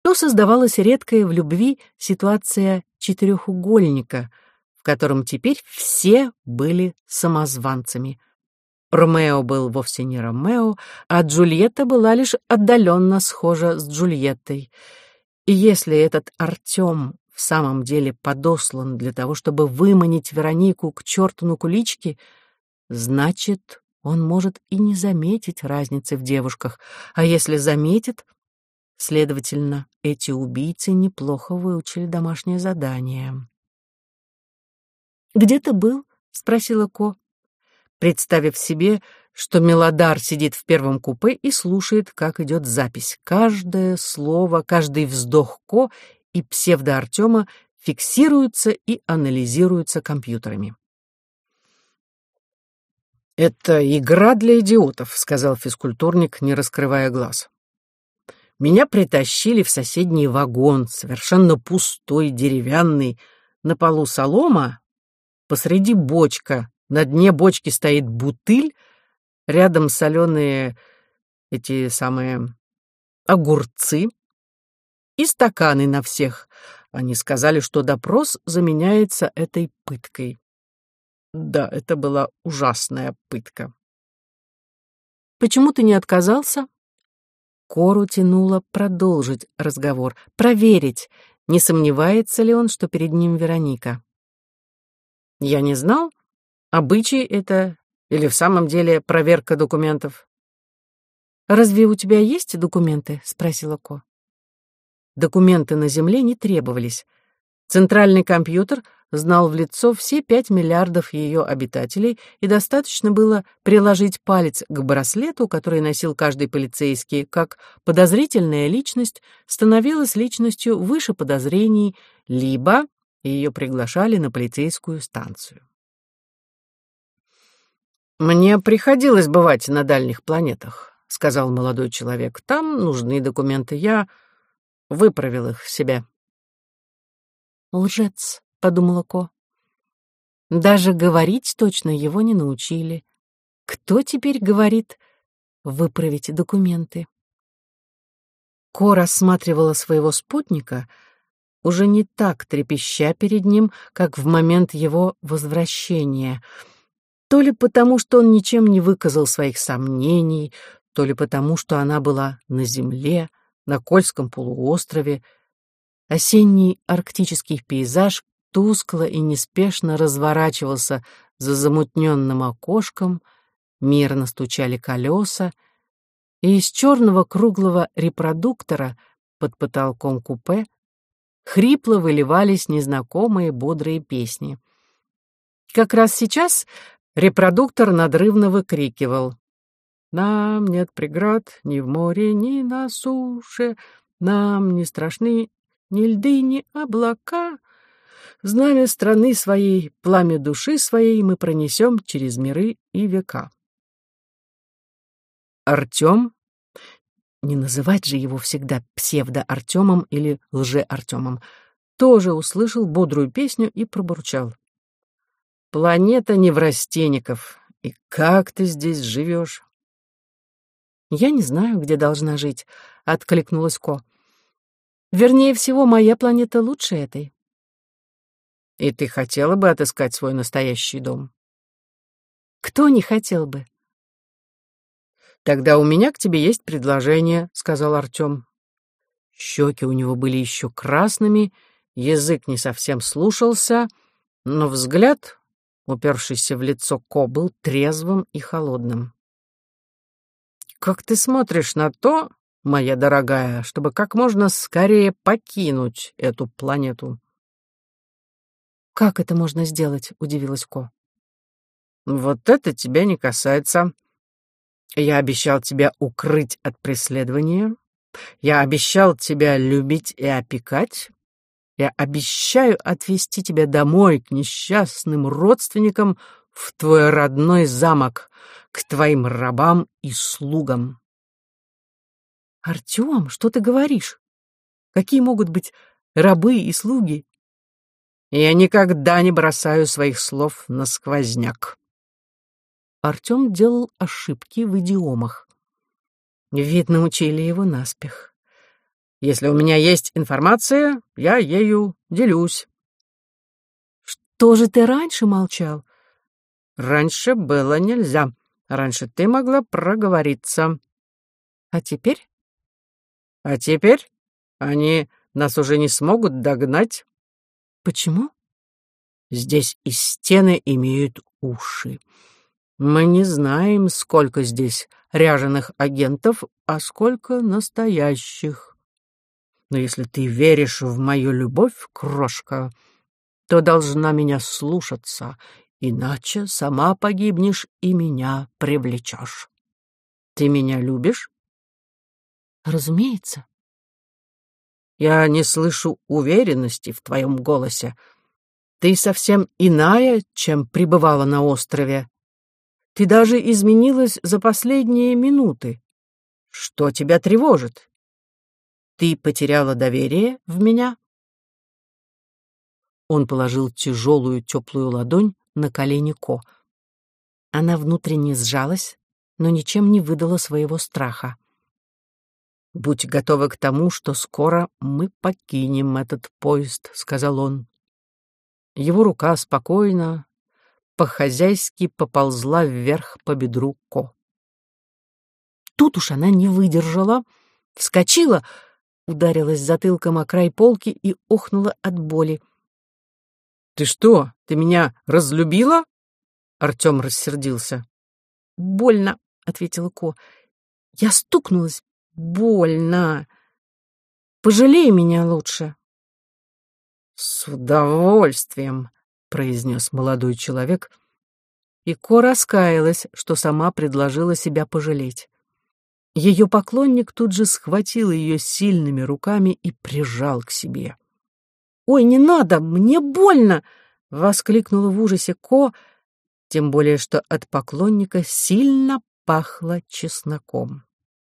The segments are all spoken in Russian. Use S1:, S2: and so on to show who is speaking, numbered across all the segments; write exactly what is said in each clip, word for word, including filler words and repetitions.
S1: то создавалась редкая в любви ситуация четырехугольника, в котором теперь все были самозванцами. Ромео был вовсе не Ромео, а Джульетта была лишь отдаленно схожа с Джульеттой. И если этот Артем в самом деле подослан для того, чтобы выманить Веронику к черту на куличке, значит, он может и не заметить разницы в девушках, а если заметит, следовательно, эти убийцы неплохо выучили домашнее задание. «Где ты был?» — спросила Ко, представив себе, что Мелодар сидит в первом купе и слушает, как идет запись. Каждое слово, каждый вздох Ко и псевдо-Артема фиксируются и анализируются компьютерами. «Это игра для идиотов», — сказал физкультурник, не раскрывая глаз. «Меня притащили в соседний вагон, совершенно пустой, деревянный, на полу солома, посреди бочка, на дне бочки стоит бутыль, рядом соленые эти самые огурцы и стаканы на всех. Они сказали, что допрос заменяется этой пыткой. Да, это была ужасная пытка». «Почему ты не отказался?» Кору тянуло продолжить разговор, проверить, не сомневается ли он, что перед ним Вероника. «Я не знал, обычай это или в самом деле проверка документов». «Разве у тебя есть документы?» — спросила Ко. Документы на земле не требовались. Центральный компьютер знал в лицо все пять миллиардов ее обитателей, и достаточно было приложить палец к браслету, который носил каждый полицейский, как подозрительная личность становилась личностью выше подозрений, либо ее приглашали на полицейскую станцию. «Мне приходилось бывать на дальних планетах», — сказал молодой человек. «Там нужны документы. Я выправил их в себе». «Лжец», — подумала Ко. Даже говорить точно его не научили. Кто теперь говорит «выправить документы»? Ко рассматривала своего спутника, уже не так трепеща перед ним, как в момент его возвращения. То ли потому, что он ничем не выказал своих сомнений, то ли потому, что она была на земле, на Кольском полуострове. Осенний арктический пейзаж тускло и неспешно разворачивался за замутненным окошком, мирно стучали колеса, и из черного круглого репродуктора под потолком купе хрипло выливались незнакомые бодрые песни. Как раз сейчас репродуктор надрывно выкрикивал: «Нам нет преград ни в море, ни на суше, нам не страшны ни льды, ни облака. Знамя страны своей, пламя души своей мы пронесем через миры и века». Артем, не называть же его всегда псевдо-Артемом или лже-Артемом, тоже услышал бодрую песню и пробурчал: «Планета неврастенников, и как ты здесь живешь?» «Я не знаю, где должна жить», — откликнулась Ко. «Вернее всего, моя планета лучше этой». «И ты хотела бы отыскать свой настоящий дом?» «Кто не хотел бы?» «Тогда у меня к тебе есть предложение», — сказал Артем. Щеки у него были еще красными, язык не совсем слушался, но взгляд, упершийся в лицо Ко, был трезвым и холодным. «Как ты смотришь на то, моя дорогая, чтобы как можно скорее покинуть эту планету?» «Как это можно сделать?» — удивилась Ко. «Вот это тебя не касается. Я обещал тебя укрыть от преследования. Я обещал тебя любить и опекать. Я обещаю отвезти тебя домой к несчастным родственникам в твой родной замок, к твоим рабам и слугам». «Артем, что ты говоришь? Какие могут быть рабы и слуги?» «Я никогда не бросаю своих слов на сквозняк». Артем делал ошибки в идиомах. Видно, учили его наспех. Если у меня есть информация, я ею делюсь.
S2: Что же ты раньше молчал?
S1: Раньше было нельзя. Раньше ты могла проговориться.
S2: А теперь?
S1: А теперь они нас уже не смогут догнать.
S2: Почему?
S1: Здесь и стены имеют уши. Мы не знаем, сколько здесь ряженых агентов, а сколько настоящих. Но если ты веришь в мою любовь, крошка, то должна меня слушаться, иначе сама погибнешь и меня привлечешь. Ты меня любишь?
S2: Разумеется.
S1: Я не слышу уверенности в твоем голосе. Ты совсем иная, чем пребывала на острове. Ты даже изменилась за последние минуты. Что тебя тревожит? Ты потеряла доверие в меня? Он положил тяжелую теплую ладонь на колени Ко. Она внутренне сжалась, но ничем не выдала своего страха. «Будь готова к тому, что скоро мы покинем этот поезд», — сказал он. Его рука спокойно, по-хозяйски поползла вверх по бедру Ко. Тут уж она не выдержала, вскочила, ударилась затылком о край полки и охнула от боли. «Ты что, ты меня разлюбила?» Артем рассердился. «Больно», — ответила Ко. «Я стукнулась. Больно. Пожалей меня лучше». «С удовольствием», — произнес молодой человек, и Ко раскаялась, что сама предложила себя пожалеть. Ее поклонник тут же схватил ее сильными руками и прижал к себе. «Ой, не надо, мне больно!» — воскликнула в ужасе Ко, тем более что от поклонника сильно пахло чесноком.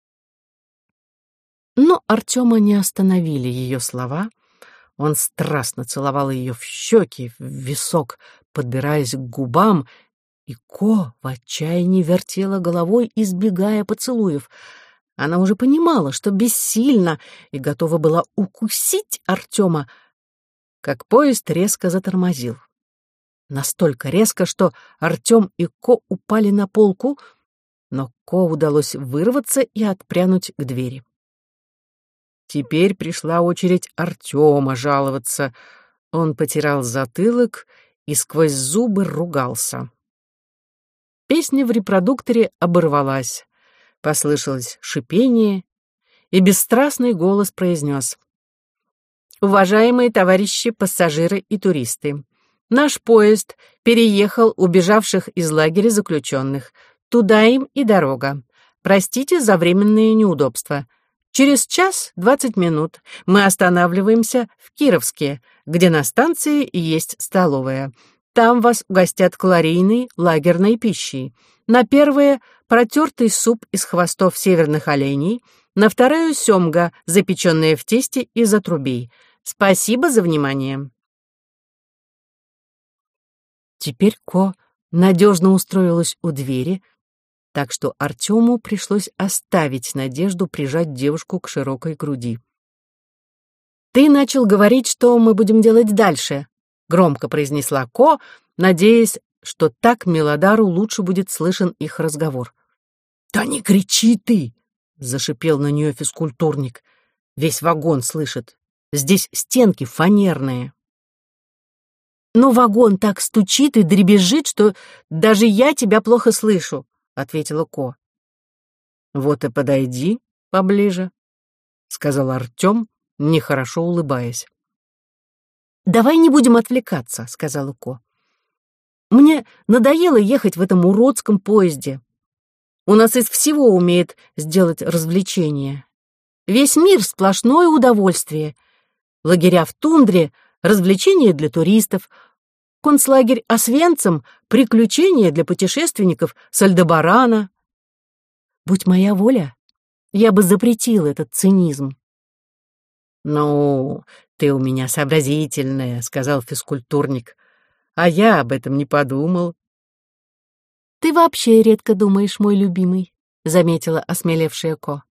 S1: Но Артема не остановили ее слова. Он страстно целовал ее в щеки, в висок, подбираясь к губам, и Ко в отчаянии вертела головой, избегая поцелуев. Она уже понимала, что бессильна, и готова была укусить Артема, как поезд резко затормозил. Настолько резко, что Артем и Ко упали на полку, но Ко удалось вырваться и отпрянуть к двери. Теперь пришла очередь Артема жаловаться. Он потирал затылок и сквозь зубы ругался. Песня в репродукторе оборвалась. Послышалось шипение, и бесстрастный голос произнес: «Уважаемые товарищи пассажиры и туристы, наш поезд переехал убежавших из лагеря заключенных. Туда им и дорога. Простите за временные неудобства. Через час двадцать минут мы останавливаемся в Кировске, где на станции есть столовая. Там вас угостят калорийной лагерной пищей. На первое — протертый суп из хвостов северных оленей, на вторую — семга, запеченная в тесте из отрубей. Спасибо за внимание». Теперь Ко надежно устроилась у двери, так что Артему пришлось оставить надежду прижать девушку к широкой груди. «Ты начал говорить, что мы будем делать дальше», — громко произнесла Ко, надеясь, что так Милодару лучше будет слышен их разговор. «Да не кричи ты!» — зашипел на нее физкультурник. «Весь вагон слышит. Здесь стенки фанерные». «Но вагон так стучит и дребезжит, что даже я тебя плохо слышу», — ответила Ко. «Вот и подойди поближе», — сказал Артем, нехорошо улыбаясь. «Давай не будем отвлекаться», — сказала Ко. «Мне надоело ехать в этом уродском поезде. У нас из всего умеет сделать развлечение. Весь мир — сплошное удовольствие. Лагеря в тундре — развлечения для туристов, концлагерь Освенцим — приключения для путешественников с Альдебарана. Будь моя воля, я бы запретил этот цинизм». «Ну, ты у меня сообразительная», — сказал физкультурник. «А я об этом не подумал». «Ты вообще редко думаешь, мой любимый», — заметила осмелевшая Ко.